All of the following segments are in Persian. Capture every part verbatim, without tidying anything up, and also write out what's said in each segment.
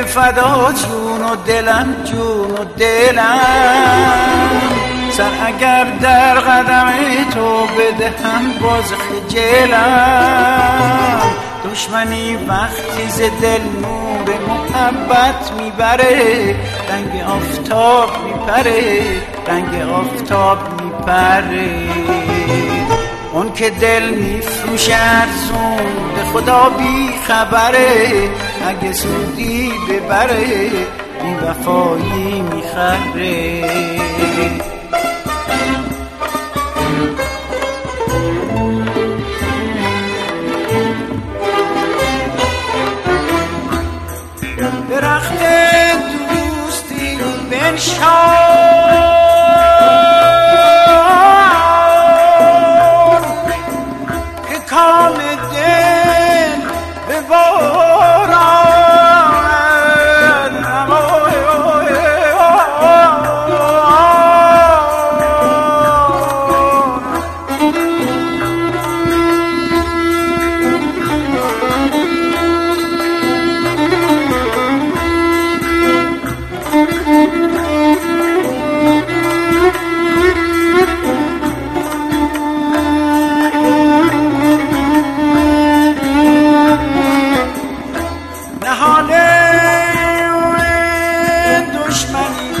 فدا جون و دلم جون و دلم سر اگر در قدم تو بدهم باز خجلم دشمنی وقتی ز دل نور محبت میبره رنگ آفتاب میپره رنگ آفتاب میپره اون که دل میفروشه ارزون به خدا بی خبره اگه سودی ببره بی وفایی میخره درخت دوستی بنشان که کام دل ببارد دشمنی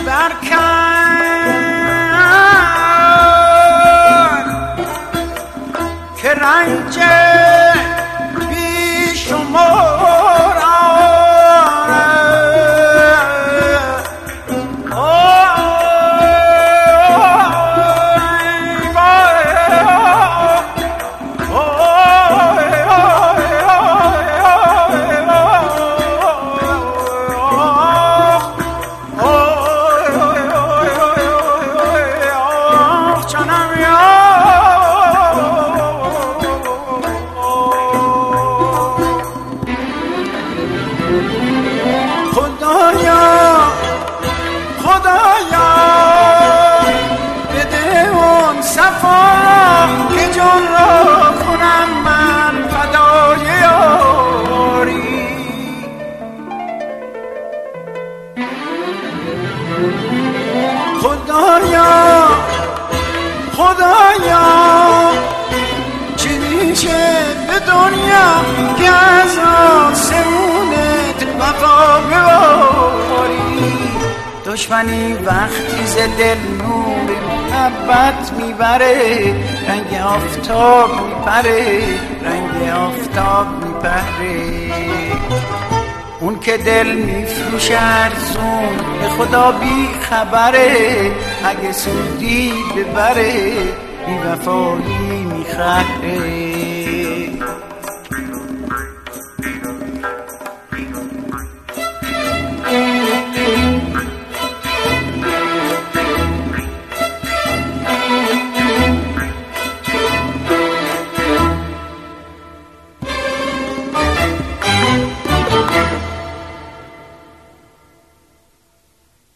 برکن که رنج بی شمار خدایا خدایا بده اون صفا که جان را کنم من فدای یاری خدایا خدایا چه میشه به دنیا که از آسمونت وفا بباری دشمنی وقتی ز دل نور محبت میبره رنگ آفتاب میپره رنگ آفتاب میپره اون که دل میفروشه ارزون به خدا بی خبره اگه سودی ببره بی وفایی میخره